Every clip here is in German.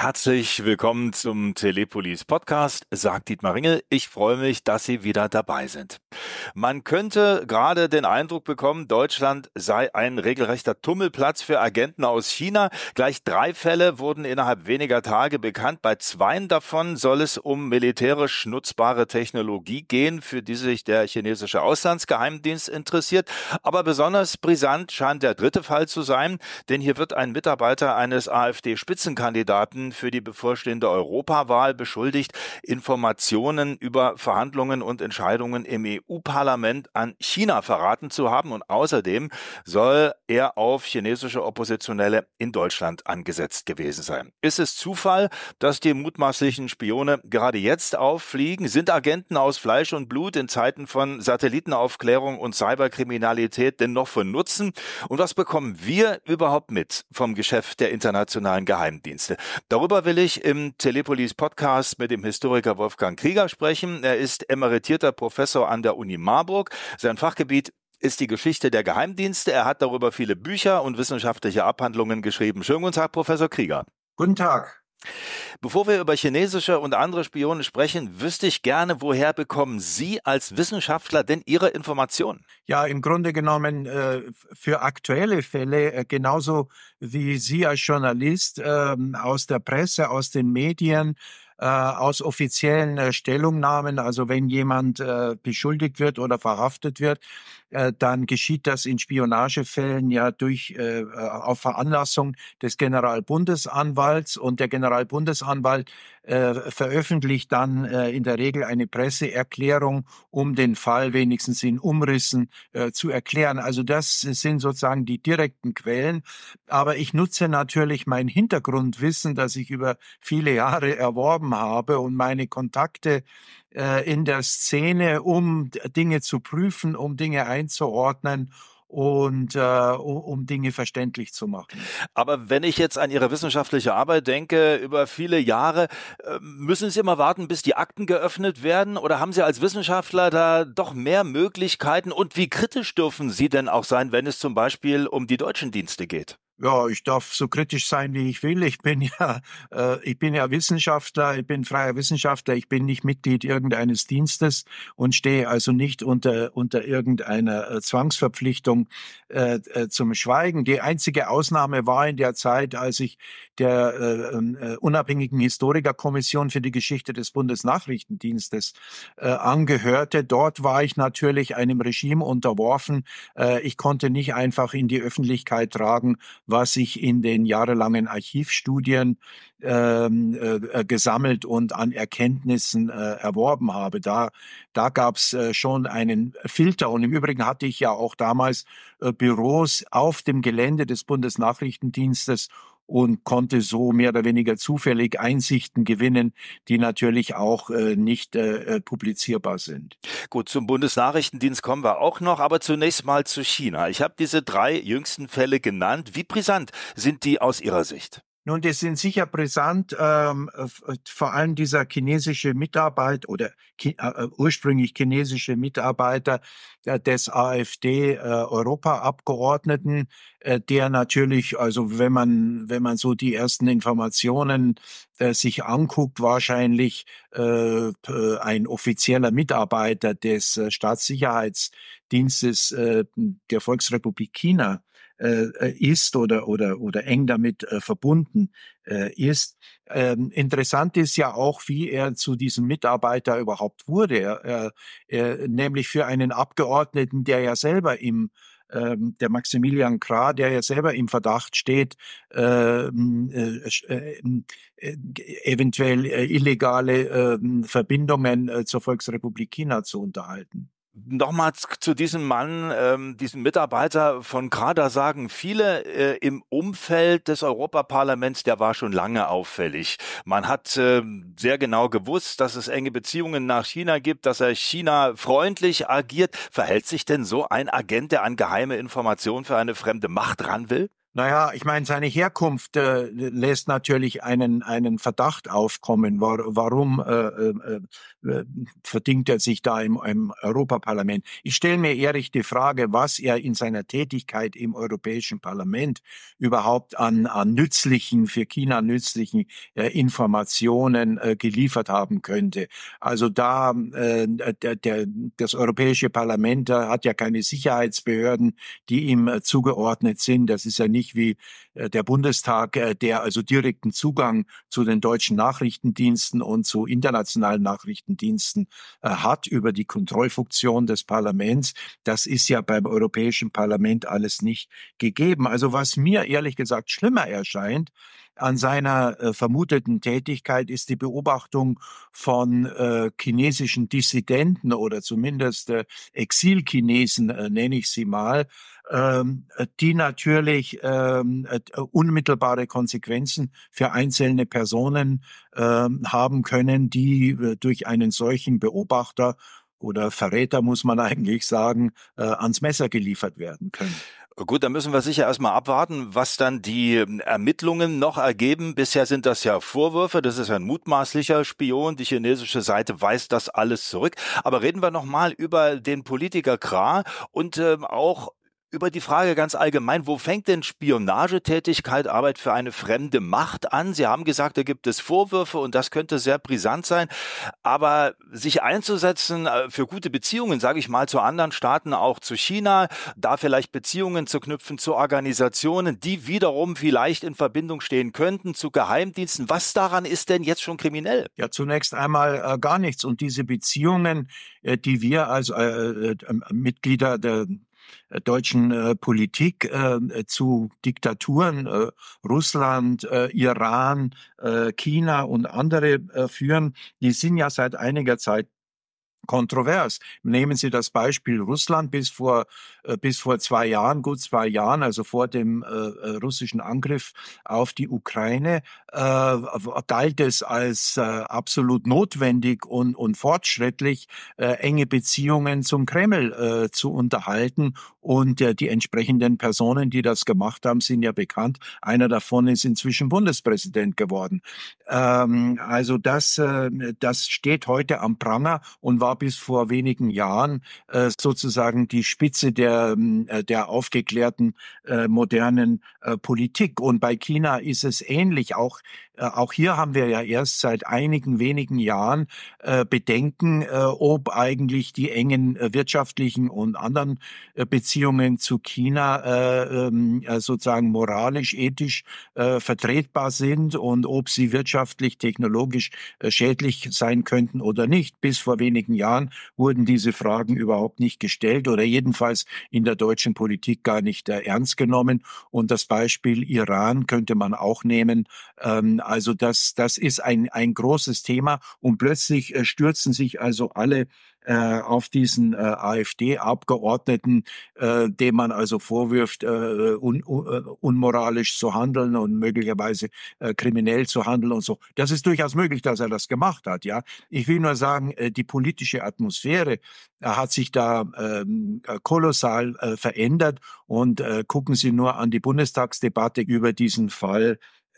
Herzlich willkommen zum Telepolis Podcast, sagt Dietmar Ringel. Ich freue mich, dass Sie wieder dabei sind. Man könnte gerade den Eindruck bekommen, Deutschland sei ein regelrechter Tummelplatz für Agenten aus China. Gleich 3 Fälle wurden innerhalb weniger Tage bekannt. Bei 2 davon soll es um militärisch nutzbare Technologie gehen, für die sich der chinesische Auslandsgeheimdienst interessiert. Aber besonders brisant scheint der 3. Fall zu sein, denn hier wird ein Mitarbeiter eines AfD-Spitzenkandidaten für die bevorstehende Europawahl beschuldigt, Informationen über Verhandlungen und Entscheidungen im EU-Parlament an China verraten zu haben. Und außerdem soll er auf chinesische Oppositionelle in Deutschland angesetzt gewesen sein. Ist es Zufall, dass die mutmaßlichen Spione gerade jetzt auffliegen? Sind Agenten aus Fleisch und Blut in Zeiten von Satellitenaufklärung und Cyberkriminalität denn noch von Nutzen? Und was bekommen wir überhaupt mit vom Geschäft der internationalen Geheimdienste? Darüber will ich im Telepolis Podcast mit dem Historiker Wolfgang Krieger sprechen. Er ist emeritierter Professor an der Uni Marburg. Sein Fachgebiet ist die Geschichte der Geheimdienste. Er hat darüber viele Bücher und wissenschaftliche Abhandlungen geschrieben. Schönen guten Tag, Professor Krieger. Guten Tag. Bevor wir über chinesische und andere Spione sprechen, wüsste ich gerne, woher bekommen Sie als Wissenschaftler denn Ihre Informationen? Ja, im Grunde genommen für aktuelle Fälle, genauso wie Sie als Journalist aus der Presse, aus den Medien, aus offiziellen Stellungnahmen. Also wenn jemand beschuldigt wird oder verhaftet wird, dann geschieht das in Spionagefällen ja auf Veranlassung des Generalbundesanwalts, und der Generalbundesanwalt veröffentlicht dann in der Regel eine Presseerklärung, um den Fall wenigstens in Umrissen zu erklären. Also das sind sozusagen die direkten Quellen. Aber ich nutze natürlich mein Hintergrundwissen, das ich über viele Jahre erworben habe, und meine Kontakte in der Szene, um Dinge zu prüfen, um Dinge einzuordnen und um Dinge verständlich zu machen. Aber wenn ich jetzt an Ihre wissenschaftliche Arbeit denke, über viele Jahre, müssen Sie immer warten, bis die Akten geöffnet werden? Oder haben Sie als Wissenschaftler da doch mehr Möglichkeiten? Und wie kritisch dürfen Sie denn auch sein, wenn es zum Beispiel um die deutschen Dienste geht? Ja, ich darf so kritisch sein, wie ich will. Ich bin ja Wissenschaftler, ich bin freier Wissenschaftler, ich bin nicht Mitglied irgendeines Dienstes und stehe also nicht unter irgendeiner Zwangsverpflichtung zum Schweigen. Die einzige Ausnahme war in der Zeit, als ich der unabhängigen Historikerkommission für die Geschichte des Bundesnachrichtendienstes angehörte. Dort war ich natürlich einem Regime unterworfen. Ich konnte nicht einfach in die Öffentlichkeit tragen, was ich in den jahrelangen Archivstudien gesammelt und an Erkenntnissen erworben habe. Da gab's schon einen Filter, und im Übrigen hatte ich ja auch damals Büros auf dem Gelände des Bundesnachrichtendienstes und konnte so mehr oder weniger zufällig Einsichten gewinnen, die natürlich auch nicht publizierbar sind. Gut, zum Bundesnachrichtendienst kommen wir auch noch, aber zunächst mal zu China. Ich habe diese 3 jüngsten Fälle genannt. Wie brisant sind die aus Ihrer Sicht? Nun, die sind sicher brisant, vor allem dieser chinesische Mitarbeiter oder ursprünglich chinesische Mitarbeiter des AfD-Europaabgeordneten, der natürlich, also wenn man so die ersten Informationen sich anguckt, wahrscheinlich ein offizieller Mitarbeiter des Staatssicherheitsdienstes der Volksrepublik China ist oder eng damit verbunden ist. Interessant ist ja auch, wie er zu diesem Mitarbeiter überhaupt wurde. Nämlich für einen Abgeordneten, der ja selber der Maximilian Krah, der ja selber im Verdacht steht, eventuell illegale Verbindungen zur Volksrepublik China zu unterhalten. Nochmal zu diesem Mann, diesem Mitarbeiter von Krah, da sagen viele im Umfeld des Europaparlaments, der war schon lange auffällig. Man hat sehr genau gewusst, dass es enge Beziehungen nach China gibt, dass er China freundlich agiert. Verhält sich denn so ein Agent, der an geheime Informationen für eine fremde Macht ran will? Naja, ich meine, seine Herkunft lässt natürlich einen Verdacht aufkommen. Warum verdingt er sich da im Europaparlament? Ich stelle mir ehrlich die Frage, was er in seiner Tätigkeit im Europäischen Parlament überhaupt an nützlichen, für China nützlichen Informationen geliefert haben könnte. Also das Europäische Parlament hat ja keine Sicherheitsbehörden, die ihm zugeordnet sind. Das ist ja nicht wie der Bundestag, der also direkten Zugang zu den deutschen Nachrichtendiensten und zu internationalen Nachrichtendiensten hat über die Kontrollfunktion des Parlaments. Das ist ja beim Europäischen Parlament alles nicht gegeben. Also was mir ehrlich gesagt schlimmer erscheint an seiner vermuteten Tätigkeit ist die Beobachtung von chinesischen Dissidenten oder zumindest Exilchinesen, nenne ich sie mal, die natürlich unmittelbare Konsequenzen für einzelne Personen haben können, die durch einen solchen Beobachter oder Verräter, muss man eigentlich sagen, ans Messer geliefert werden können. Gut, dann müssen wir sicher erstmal abwarten, was dann die Ermittlungen noch ergeben. Bisher sind das ja Vorwürfe, das ist ein mutmaßlicher Spion. Die chinesische Seite weist das alles zurück. Aber reden wir nochmal über den Politiker Krah und auch über die Frage ganz allgemein, wo fängt denn Spionagetätigkeit, Arbeit für eine fremde Macht an? Sie haben gesagt, da gibt es Vorwürfe und das könnte sehr brisant sein. Aber sich einzusetzen für gute Beziehungen, sage ich mal, zu anderen Staaten, auch zu China, da vielleicht Beziehungen zu knüpfen zu Organisationen, die wiederum vielleicht in Verbindung stehen könnten zu Geheimdiensten. Was daran ist denn jetzt schon kriminell? Ja, zunächst einmal gar nichts. Und diese Beziehungen, die wir als Mitglieder der deutschen Politik zu Diktaturen, Russland, Iran, China und andere führen, die sind ja seit einiger Zeit kontrovers. Nehmen Sie das Beispiel Russland bis vor 2 Jahren, gut 2 Jahren, also vor dem russischen Angriff auf die Ukraine, galt es als absolut notwendig und fortschrittlich, enge Beziehungen zum Kreml zu unterhalten. Und die entsprechenden Personen, die das gemacht haben, sind ja bekannt. Einer davon ist inzwischen Bundespräsident geworden. Also das steht heute am Pranger und war bis vor wenigen Jahren sozusagen die Spitze der aufgeklärten modernen Politik. Und bei China ist es ähnlich. Auch hier haben wir ja erst seit einigen wenigen Jahren Bedenken, ob eigentlich die engen wirtschaftlichen und anderen Beziehungen zu China sozusagen moralisch, ethisch vertretbar sind und ob sie wirtschaftlich, technologisch schädlich sein könnten oder nicht. Bis vor wenigen Jahren wurden diese Fragen überhaupt nicht gestellt oder jedenfalls in der deutschen Politik gar nicht ernst genommen. Und das Beispiel Iran könnte man auch nehmen. Also das ist ein großes Thema und plötzlich stürzen sich also alle auf diesen AfD-Abgeordneten, dem man also vorwirft, unmoralisch zu handeln und möglicherweise kriminell zu handeln und so. Das ist durchaus möglich, dass er das gemacht hat, ja. Ich will nur sagen, die politische Atmosphäre hat sich da kolossal verändert und gucken Sie nur an die Bundestagsdebatte über diesen Fall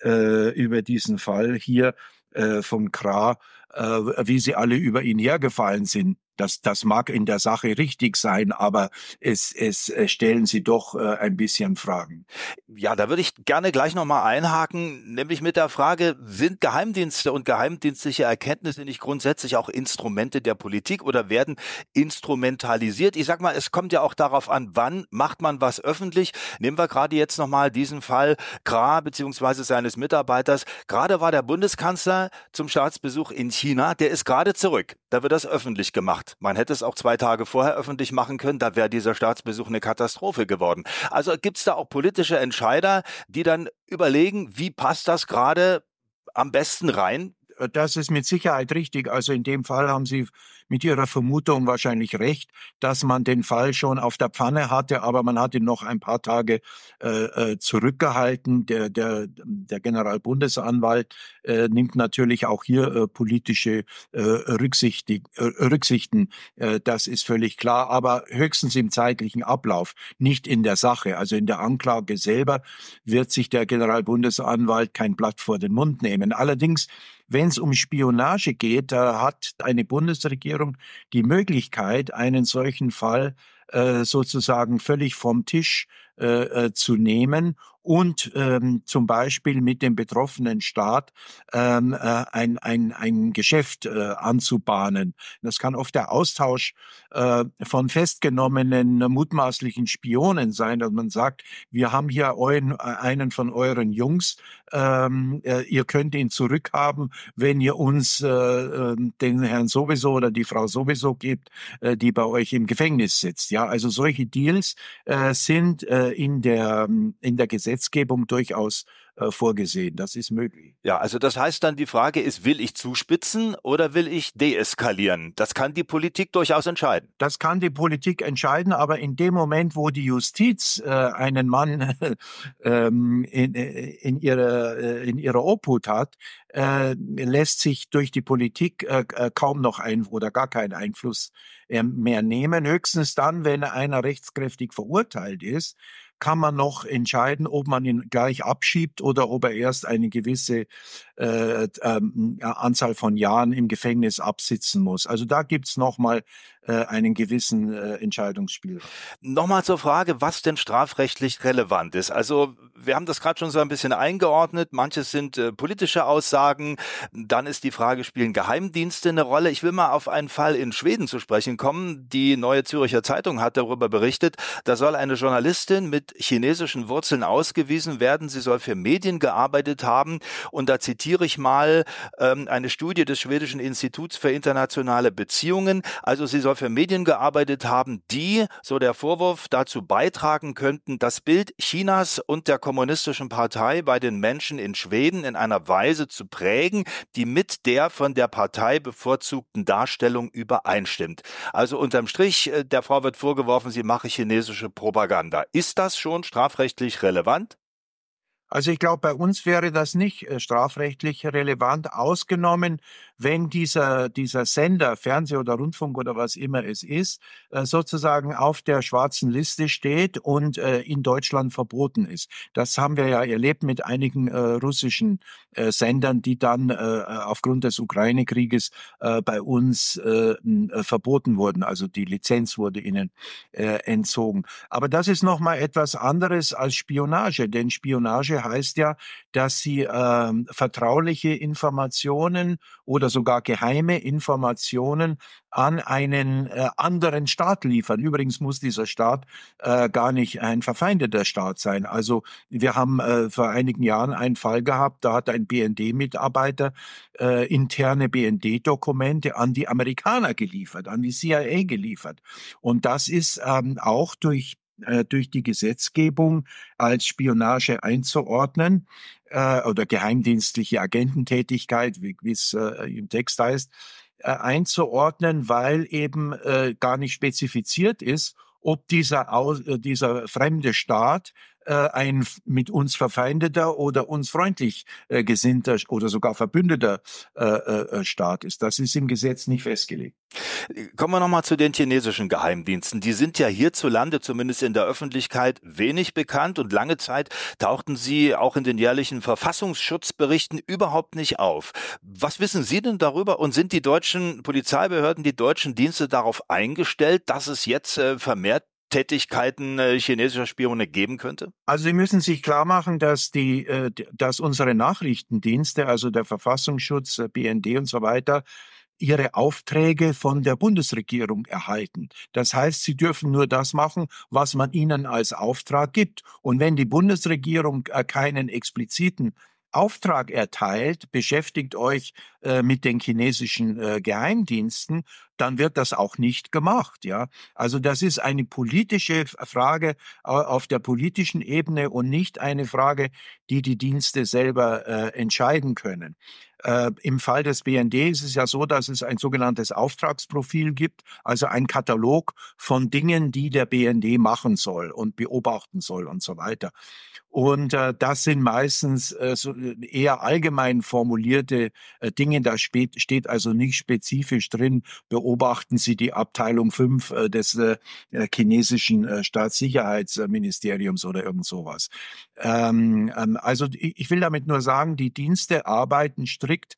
hier von Krah, wie sie alle über ihn hergefallen sind. Das mag in der Sache richtig sein, aber es stellen sie doch ein bisschen Fragen. Ja, da würde ich gerne gleich nochmal einhaken, nämlich mit der Frage, sind Geheimdienste und geheimdienstliche Erkenntnisse nicht grundsätzlich auch Instrumente der Politik oder werden instrumentalisiert? Ich sag mal, es kommt ja auch darauf an, wann macht man was öffentlich. Nehmen wir gerade jetzt nochmal diesen Fall Krah beziehungsweise seines Mitarbeiters. Gerade war der Bundeskanzler zum Staatsbesuch in China, der ist gerade zurück. Da wird das öffentlich gemacht. Man hätte es auch 2 Tage vorher öffentlich machen können, da wäre dieser Staatsbesuch eine Katastrophe geworden. Also gibt es da auch politische Entscheider, die dann überlegen, wie passt das gerade am besten rein? Das ist mit Sicherheit richtig. Also in dem Fall haben Sie mit Ihrer Vermutung wahrscheinlich recht, dass man den Fall schon auf der Pfanne hatte, aber man hat ihn noch ein paar Tage zurückgehalten. Der Generalbundesanwalt nimmt natürlich auch hier politische Rücksichten. Das ist völlig klar, aber höchstens im zeitlichen Ablauf, nicht in der Sache. Also in der Anklage selber wird sich der Generalbundesanwalt kein Blatt vor den Mund nehmen. Allerdings, wenn es um Spionage geht, hat eine Bundesregierung die Möglichkeit, einen solchen Fall sozusagen völlig vom Tisch zu nehmen und zum Beispiel mit dem betroffenen Staat ein Geschäft anzubahnen. Das kann oft der Austausch von festgenommenen mutmaßlichen Spionen sein, dass man sagt, wir haben hier einen von euren Jungs, ihr könnt ihn zurückhaben, wenn ihr uns den Herrn sowieso oder die Frau sowieso gebt, die bei euch im Gefängnis sitzt. Ja, also solche Deals sind in der Gesetzgebung durchaus vorgesehen. Das ist möglich. Ja, also das heißt dann, die Frage ist, will ich zuspitzen oder will ich deeskalieren? Das kann die Politik durchaus entscheiden. Das kann die Politik entscheiden, aber in dem Moment, wo die Justiz einen Mann in ihrer Obhut hat, lässt sich durch die Politik kaum noch oder gar keinen Einfluss mehr nehmen. Höchstens dann, wenn einer rechtskräftig verurteilt ist, kann man noch entscheiden, ob man ihn gleich abschiebt oder ob er erst eine gewisse Anzahl von Jahren im Gefängnis absitzen muss. Also da gibt's noch mal einen gewissen Entscheidungsspielraum. Nochmal zur Frage, was denn strafrechtlich relevant ist. Also wir haben das gerade schon so ein bisschen eingeordnet. Manches sind politische Aussagen. Dann ist die Frage, spielen Geheimdienste eine Rolle? Ich will mal auf einen Fall in Schweden zu sprechen kommen. Die Neue Zürcher Zeitung hat darüber berichtet. Da soll eine Journalistin mit chinesischen Wurzeln ausgewiesen werden. Sie soll für Medien gearbeitet haben. Und da zitiere ich mal eine Studie des Schwedischen Instituts für internationale Beziehungen. Also sie soll für Medien gearbeitet haben, die, so der Vorwurf, dazu beitragen könnten, das Bild Chinas und der Kommunistischen Partei bei den Menschen in Schweden in einer Weise zu prägen, die mit der von der Partei bevorzugten Darstellung übereinstimmt. Also unterm Strich, der Frau wird vorgeworfen, sie mache chinesische Propaganda. Ist das schon strafrechtlich relevant? Also ich glaube, bei uns wäre das nicht strafrechtlich relevant, ausgenommen, wenn dieser Sender, Fernseh oder Rundfunk oder was immer es ist, sozusagen auf der schwarzen Liste steht und in Deutschland verboten ist. Das haben wir ja erlebt mit einigen russischen Sendern, die dann aufgrund des Ukraine-Krieges bei uns verboten wurden. Also die Lizenz wurde ihnen entzogen. Aber das ist noch mal etwas anderes als Spionage, denn Spionage heißt ja, dass sie vertrauliche Informationen oder sogar geheime Informationen an einen anderen Staat liefern. Übrigens muss dieser Staat gar nicht ein verfeindeter Staat sein. Also wir haben vor einigen Jahren einen Fall gehabt, da hat ein BND-Mitarbeiter interne BND-Dokumente an die Amerikaner geliefert, an die CIA geliefert. Und das ist auch durch die Gesetzgebung als Spionage einzuordnen oder geheimdienstliche Agententätigkeit, wie es im Text heißt, einzuordnen, weil eben gar nicht spezifiziert ist, ob dieser fremde Staat ein mit uns verfeindeter oder uns freundlich gesinnter oder sogar verbündeter Staat ist. Das ist im Gesetz nicht festgelegt. Kommen wir nochmal zu den chinesischen Geheimdiensten. Die sind ja hierzulande, zumindest in der Öffentlichkeit, wenig bekannt und lange Zeit tauchten sie auch in den jährlichen Verfassungsschutzberichten überhaupt nicht auf. Was wissen Sie denn darüber und sind die deutschen Polizeibehörden, die deutschen Dienste darauf eingestellt, dass es jetzt vermehrt Tätigkeiten chinesischer Spione geben könnte? Also Sie müssen sich klar machen, dass dass unsere Nachrichtendienste, also der Verfassungsschutz, BND und so weiter, ihre Aufträge von der Bundesregierung erhalten. Das heißt, sie dürfen nur das machen, was man ihnen als Auftrag gibt. Und wenn die Bundesregierung keinen expliziten Auftrag erteilt, beschäftigt euch mit den chinesischen Geheimdiensten, dann wird das auch nicht gemacht, ja. Also das ist eine politische Frage auf der politischen Ebene und nicht eine Frage, die die Dienste selber entscheiden können. Im Fall des BND ist es ja so, dass es ein sogenanntes Auftragsprofil gibt, also ein Katalog von Dingen, die der BND machen soll und beobachten soll und so weiter. Und das sind meistens so eher allgemein formulierte Dinge. Da steht also nicht spezifisch drin, beobachten Sie die Abteilung 5 des chinesischen Staatssicherheitsministeriums oder irgend sowas. Also ich will damit nur sagen, die Dienste arbeiten strikt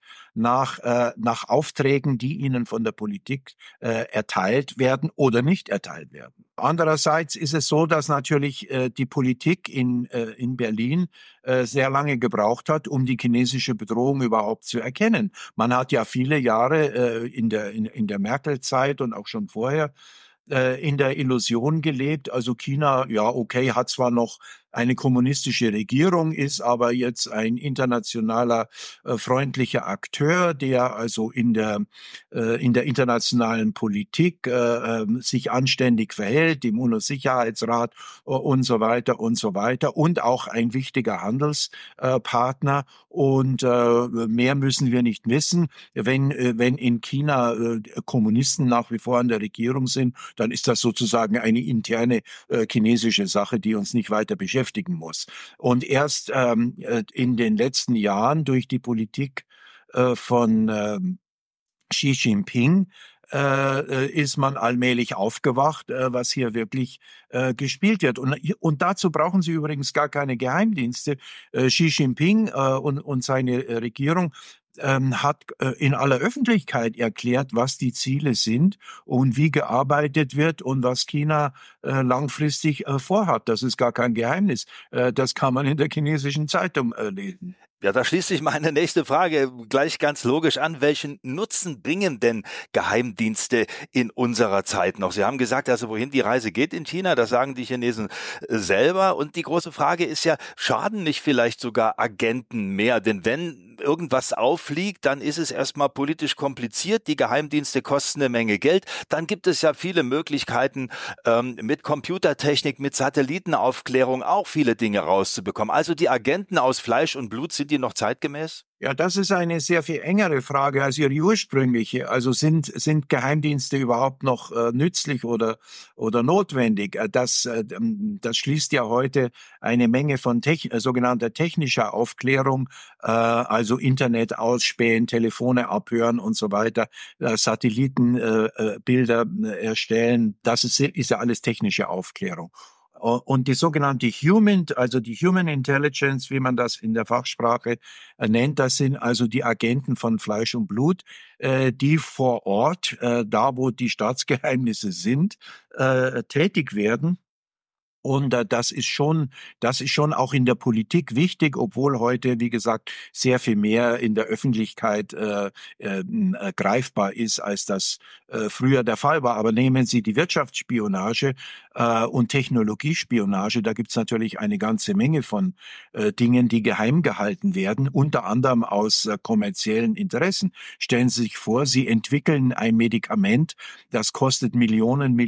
nach Aufträgen, die ihnen von der Politik erteilt werden oder nicht erteilt werden. Andererseits ist es so, dass natürlich die Politik in Berlin sehr lange gebraucht hat, um die chinesische Bedrohung überhaupt zu erkennen. Man hat ja viele Jahre in der Merkel-Zeit und auch schon vorher in der Illusion gelebt. Also China, ja, okay, hat zwar noch eine kommunistische Regierung, ist aber jetzt ein internationaler freundlicher Akteur, der also in der internationalen Politik sich anständig verhält, im UNO-Sicherheitsrat und so weiter und so weiter und auch ein wichtiger Handelspartner. Und mehr müssen wir nicht wissen. Wenn in China Kommunisten nach wie vor an der Regierung sind, dann ist das sozusagen eine interne chinesische Sache, die uns nicht weiter beschäftigen muss. Und erst in den letzten Jahren durch die Politik von Xi Jinping ist man allmählich aufgewacht, was hier wirklich gespielt wird. Und dazu brauchen Sie übrigens gar keine Geheimdienste. Xi Jinping und seine Regierung hat in aller Öffentlichkeit erklärt, was die Ziele sind und wie gearbeitet wird und was China langfristig vorhat. Das ist gar kein Geheimnis. Das kann man in der chinesischen Zeitung lesen. Ja, da schließt sich meine nächste Frage gleich ganz logisch an. Welchen Nutzen bringen denn Geheimdienste in unserer Zeit noch? Sie haben gesagt, also wohin die Reise geht in China, das sagen die Chinesen selber. Und die große Frage ist ja, schaden nicht vielleicht sogar Agenten mehr? Denn wenn irgendwas auffliegt, dann ist es erstmal politisch kompliziert. Die Geheimdienste kosten eine Menge Geld. Dann gibt es ja viele Möglichkeiten, mit Computertechnik, mit Satellitenaufklärung auch viele Dinge rauszubekommen. Also die Agenten aus Fleisch und Blut, sind die noch zeitgemäß? Ja, das ist eine sehr viel engere Frage als Ihre ursprüngliche. Also sind Geheimdienste überhaupt noch nützlich oder notwendig? Das schließt ja heute eine Menge von sogenannter technischer Aufklärung, also Internet ausspähen, Telefone abhören und so weiter, Satellitenbilder erstellen. Das ist ja alles technische Aufklärung. Und die sogenannte also die Human Intelligence, wie man das in der Fachsprache nennt, das sind also die Agenten von Fleisch und Blut, die vor Ort, da wo die Staatsgeheimnisse sind, tätig werden. Und das ist schon auch in der Politik wichtig, obwohl heute, wie gesagt, sehr viel mehr in der Öffentlichkeit greifbar ist, als das früher der Fall war. Aber nehmen Sie die Wirtschaftsspionage und Technologiespionage, da gibt's natürlich eine ganze Menge von Dingen, die geheim gehalten werden, unter anderem aus kommerziellen Interessen. Stellen Sie sich vor, Sie entwickeln ein Medikament, das kostet Millionen,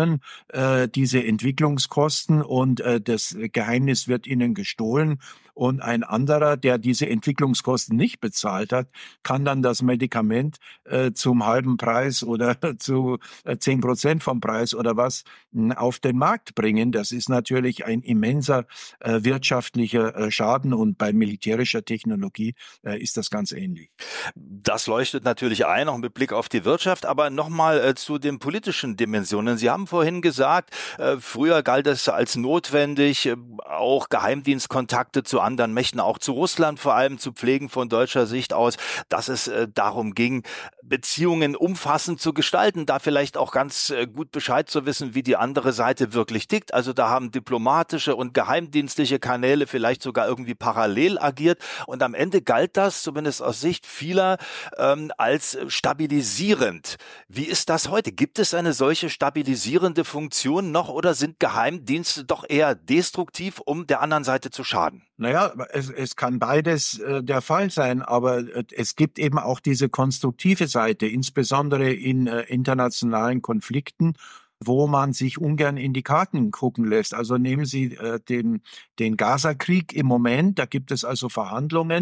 diese Entwicklungskosten, und das Geheimnis wird ihnen gestohlen. Und ein anderer, der diese Entwicklungskosten nicht bezahlt hat, kann dann das Medikament zum halben Preis oder zu 10% vom Preis oder was auf den Markt bringen. Das ist natürlich ein immenser wirtschaftlicher Schaden, und bei militärischer Technologie ist das ganz ähnlich. Das leuchtet natürlich ein, auch mit Blick auf die Wirtschaft, aber nochmal zu den politischen Dimensionen. Sie haben vorhin gesagt, früher galt es als notwendig, auch Geheimdienstkontakte zu anderen Mächten, auch zu Russland vor allem zu pflegen von deutscher Sicht aus, dass es darum ging, Beziehungen umfassend zu gestalten, da vielleicht auch ganz gut Bescheid zu wissen, wie die andere Seite wirklich tickt. Also da haben diplomatische und geheimdienstliche Kanäle vielleicht sogar irgendwie parallel agiert, und am Ende galt das, zumindest aus Sicht vieler, als stabilisierend. Wie ist das heute? Gibt es eine solche stabilisierende Funktion noch, oder sind Geheimdienste doch eher destruktiv, um der anderen Seite zu schaden? Naja, es kann beides der Fall sein, aber es gibt eben auch diese konstruktive Seite, insbesondere in internationalen Konflikten, wo man sich ungern in die Karten gucken lässt. Also nehmen Sie den Gaza-Krieg im Moment, da gibt es also Verhandlungen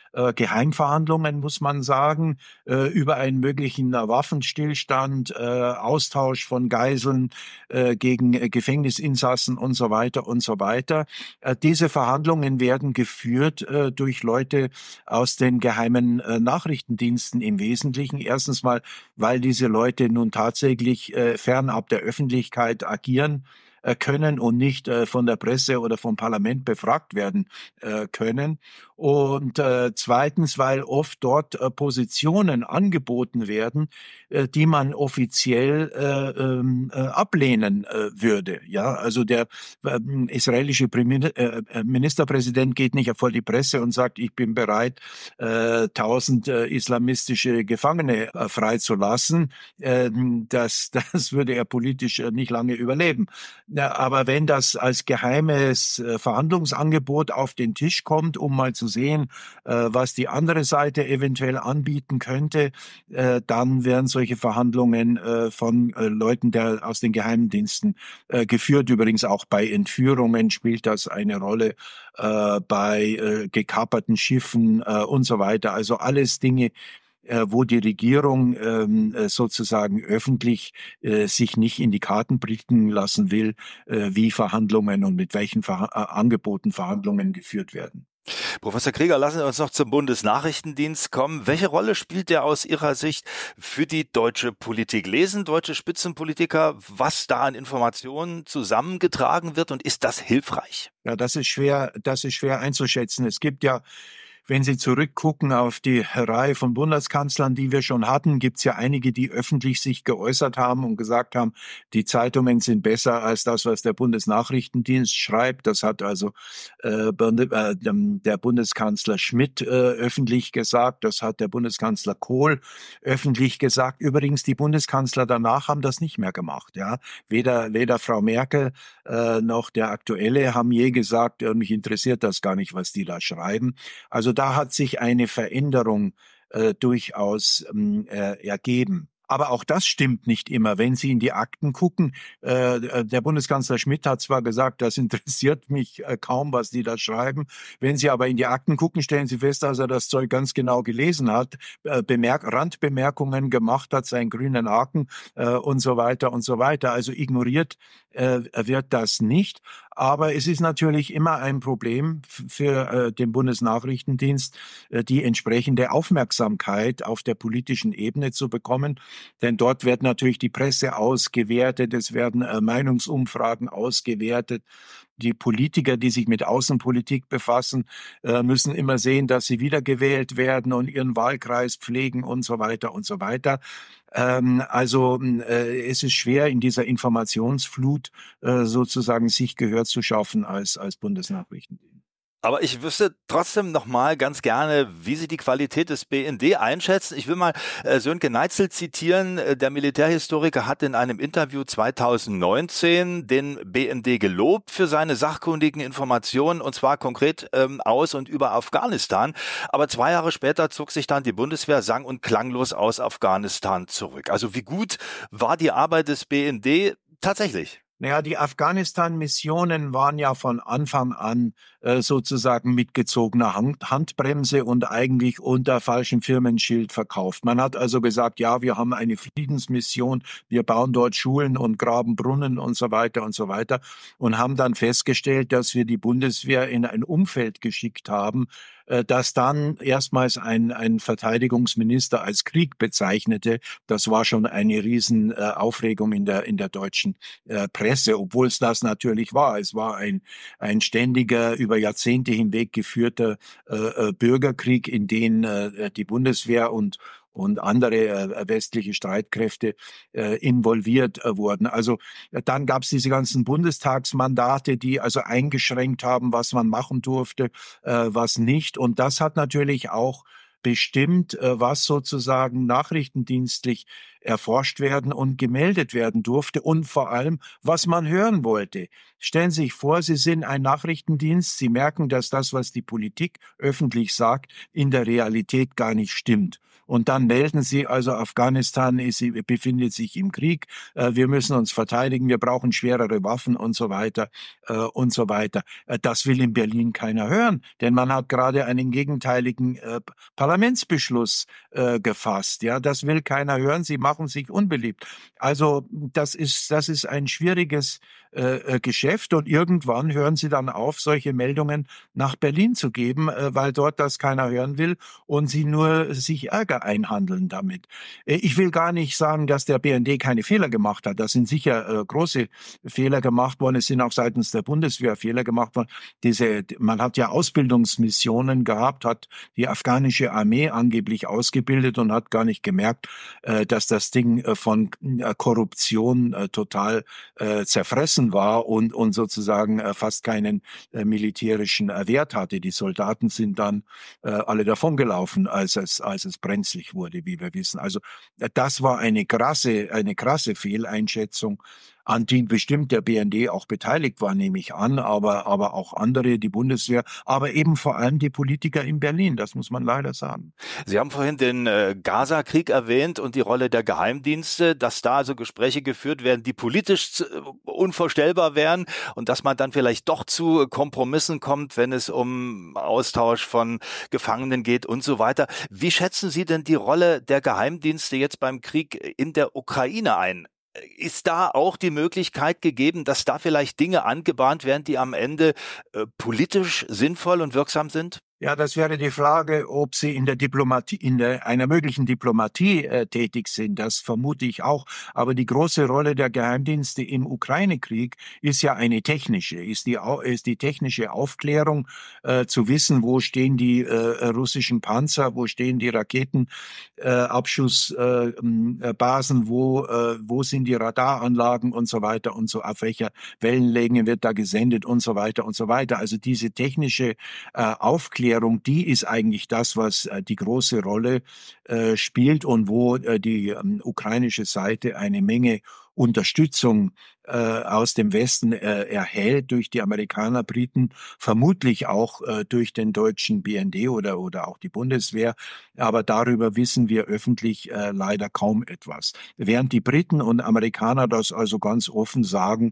Geheimverhandlungen, muss man sagen, über einen möglichen Waffenstillstand, Austausch von Geiseln gegen Gefängnisinsassen und so weiter und so weiter. Diese Verhandlungen werden geführt durch Leute aus den geheimen Nachrichtendiensten im Wesentlichen. Erstens mal, weil diese Leute nun tatsächlich fernab der Öffentlichkeit agieren können und nicht von der Presse oder vom Parlament befragt werden können. Und zweitens, weil oft dort Positionen angeboten werden, die man offiziell ablehnen würde. Ja, also der israelische Ministerpräsident geht nicht vor die Presse und sagt, ich bin bereit, 1000 islamistische Gefangene freizulassen. Das würde er politisch nicht lange überleben. Ja, aber wenn das als geheimes Verhandlungsangebot auf den Tisch kommt, um mal zu sehen, was die andere Seite eventuell anbieten könnte, dann werden solche Verhandlungen von Leuten aus den Geheimdiensten geführt. Übrigens auch bei Entführungen spielt das eine Rolle, bei gekaperten Schiffen und so weiter. Also alles Dinge, wo die Regierung sozusagen öffentlich sich nicht in die Karten blicken lassen will, wie Verhandlungen und mit welchen Angeboten Verhandlungen geführt werden. Professor Krieger, lassen Sie uns noch zum Bundesnachrichtendienst kommen. Welche Rolle spielt der aus Ihrer Sicht für die deutsche Politik? Lesen deutsche Spitzenpolitiker, was da an Informationen zusammengetragen wird, und ist das hilfreich? Ja, das ist schwer einzuschätzen. Es gibt ja, wenn Sie zurückgucken auf die Reihe von Bundeskanzlern, die wir schon hatten, gibt es ja einige, die öffentlich sich geäußert haben und gesagt haben, die Zeitungen sind besser als das, was der Bundesnachrichtendienst schreibt. Das hat also der Bundeskanzler Schmidt öffentlich gesagt. Das hat der Bundeskanzler Kohl öffentlich gesagt. Übrigens, die Bundeskanzler danach haben das nicht mehr gemacht. Ja, weder Frau Merkel noch der Aktuelle haben je gesagt, mich interessiert das gar nicht, was die da schreiben. Also da hat sich eine Veränderung durchaus ergeben. Aber auch das stimmt nicht immer. Wenn Sie in die Akten gucken, der Bundeskanzler Schmidt hat zwar gesagt, das interessiert mich kaum, was die da schreiben. Wenn Sie aber in die Akten gucken, stellen Sie fest, dass er das Zeug ganz genau gelesen hat, Randbemerkungen gemacht hat, seinen grünen Haken und so weiter und so weiter. Also ignoriert wird das nicht. Aber es ist natürlich immer ein Problem für den Bundesnachrichtendienst, die entsprechende Aufmerksamkeit auf der politischen Ebene zu bekommen. Denn dort wird natürlich die Presse ausgewertet, es werden Meinungsumfragen ausgewertet. Die Politiker, die sich mit Außenpolitik befassen, müssen immer sehen, dass sie wiedergewählt werden und ihren Wahlkreis pflegen und so weiter und so weiter. Also es ist schwer, in dieser Informationsflut sozusagen sich Gehör zu schaffen als Bundesnachrichtendienst. Aber ich wüsste trotzdem noch mal ganz gerne, wie Sie die Qualität des BND einschätzen. Ich will mal Sönke Neitzel zitieren. Der Militärhistoriker hat in einem Interview 2019 den BND gelobt für seine sachkundigen Informationen, und zwar konkret aus und über Afghanistan. Aber 2 Jahre später zog sich dann die Bundeswehr sang- und klanglos aus Afghanistan zurück. Also wie gut war die Arbeit des BND tatsächlich? Naja, die Afghanistan-Missionen waren ja von Anfang an sozusagen mit gezogener Handbremse und eigentlich unter falschem Firmenschild verkauft. Man hat also gesagt, ja, wir haben eine Friedensmission, wir bauen dort Schulen und graben Brunnen und so weiter und haben dann festgestellt, dass wir die Bundeswehr in ein Umfeld geschickt haben, das dann erstmals ein Verteidigungsminister als Krieg bezeichnete. Das war schon eine riesen Aufregung in der deutschen Presse, obwohl es das natürlich war. Es war ein ständiger, über Jahrzehnte hinweg geführter Bürgerkrieg, in den die Bundeswehr und andere westliche Streitkräfte involviert wurden. Also dann gab es diese ganzen Bundestagsmandate, die also eingeschränkt haben, was man machen durfte, was nicht. Und das hat natürlich auch bestimmt, was sozusagen nachrichtendienstlich erforscht werden und gemeldet werden durfte und vor allem, was man hören wollte. Stellen Sie sich vor, Sie sind ein Nachrichtendienst, Sie merken, dass das, was die Politik öffentlich sagt, in der Realität gar nicht stimmt. Und dann melden sie also, Afghanistan befindet sich im Krieg, wir müssen uns verteidigen, wir brauchen schwerere Waffen und so weiter und so weiter. Das will in Berlin keiner hören, denn man hat gerade einen gegenteiligen Parlamentsbeschluss gefasst. Ja, das will keiner hören. Sie machen sich unbeliebt. Also das ist ein schwieriges Geschäft, und irgendwann hören sie dann auf, solche Meldungen nach Berlin zu geben, weil dort das keiner hören will und sie nur sich Ärger einhandeln damit. Ich will gar nicht sagen, dass der BND keine Fehler gemacht hat. Da sind sicher große Fehler gemacht worden. Es sind auch seitens der Bundeswehr Fehler gemacht worden. Man hat ja Ausbildungsmissionen gehabt, hat die afghanische Armee angeblich ausgebildet und hat gar nicht gemerkt, dass das Ding von Korruption total zerfressen war und sozusagen fast keinen militärischen Wert hatte. Die Soldaten sind dann alle davongelaufen, als es brenzlig wurde, wie wir wissen. Also das war eine krasse Fehleinschätzung, an die bestimmt der BND auch beteiligt war, nehme ich an, aber auch andere, die Bundeswehr, aber eben vor allem die Politiker in Berlin, das muss man leider sagen. Sie haben vorhin den Gaza-Krieg erwähnt und die Rolle der Geheimdienste, dass da also Gespräche geführt werden, die politisch unvorstellbar wären und dass man dann vielleicht doch zu Kompromissen kommt, wenn es um Austausch von Gefangenen geht und so weiter. Wie schätzen Sie denn die Rolle der Geheimdienste jetzt beim Krieg in der Ukraine ein? Ist da auch die Möglichkeit gegeben, dass da vielleicht Dinge angebahnt werden, die am Ende politisch sinnvoll und wirksam sind? Ja, das wäre die Frage, ob Sie in der Diplomatie, einer möglichen Diplomatie tätig sind. Das vermute ich auch. Aber die große Rolle der Geheimdienste im Ukraine-Krieg ist ja eine technische, ist die technische Aufklärung, zu wissen, wo stehen die russischen Panzer, wo stehen die Raketenabschussbasen, wo sind die Radaranlagen und so weiter und so, auf welcher Wellenlänge wird da gesendet und so weiter und so weiter. Also diese technische Aufklärung, die ist eigentlich das, was die große Rolle spielt und wo die ukrainische Seite eine Menge Unterstützung aus dem Westen erhält durch die Amerikaner, Briten, vermutlich auch durch den deutschen BND oder auch die Bundeswehr. Aber darüber wissen wir öffentlich leider kaum etwas. Während die Briten und Amerikaner das also ganz offen sagen,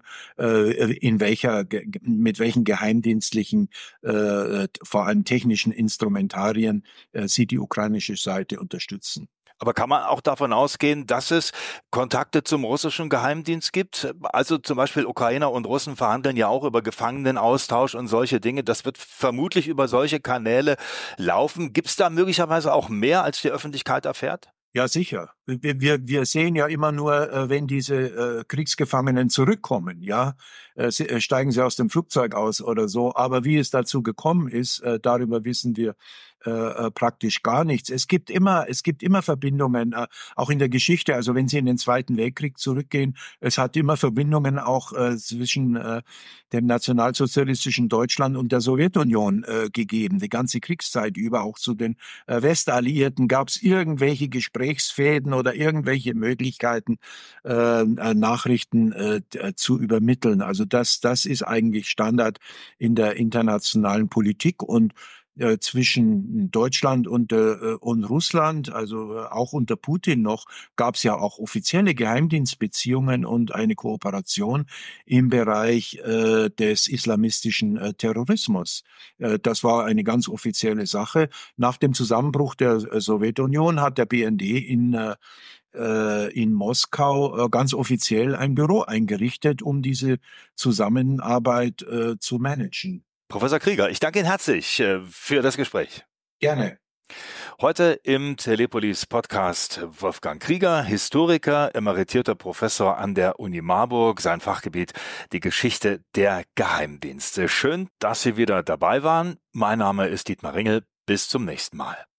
mit welchen geheimdienstlichen, vor allem technischen Instrumentarien sie die ukrainische Seite unterstützen. Aber kann man auch davon ausgehen, dass es Kontakte zum russischen Geheimdienst gibt? Also zum Beispiel Ukrainer und Russen verhandeln ja auch über Gefangenenaustausch und solche Dinge. Das wird vermutlich über solche Kanäle laufen. Gibt es da möglicherweise auch mehr, als die Öffentlichkeit erfährt? Ja, sicher. Wir sehen ja immer nur, wenn diese Kriegsgefangenen zurückkommen, ja, steigen sie aus dem Flugzeug aus oder so. Aber wie es dazu gekommen ist, darüber wissen wir praktisch gar nichts. Es gibt immer Verbindungen, auch in der Geschichte. Also wenn Sie in den Zweiten Weltkrieg zurückgehen, es hat immer Verbindungen auch zwischen dem nationalsozialistischen Deutschland und der Sowjetunion gegeben. Die ganze Kriegszeit über, auch zu den Westalliierten, gab es irgendwelche Gesprächsfäden oder irgendwelche Möglichkeiten, Nachrichten zu übermitteln. Also das ist eigentlich Standard in der internationalen Politik, und zwischen Deutschland und Russland, also auch unter Putin noch, gab es ja auch offizielle Geheimdienstbeziehungen und eine Kooperation im Bereich des islamistischen Terrorismus. Das war eine ganz offizielle Sache. Nach dem Zusammenbruch der Sowjetunion hat der BND in Moskau ganz offiziell ein Büro eingerichtet, um diese Zusammenarbeit zu managen. Professor Krieger, ich danke Ihnen herzlich für das Gespräch. Gerne. Heute im Telepolis Podcast Wolfgang Krieger, Historiker, emeritierter Professor an der Uni Marburg, sein Fachgebiet die Geschichte der Geheimdienste. Schön, dass Sie wieder dabei waren. Mein Name ist Dietmar Ringel. Bis zum nächsten Mal.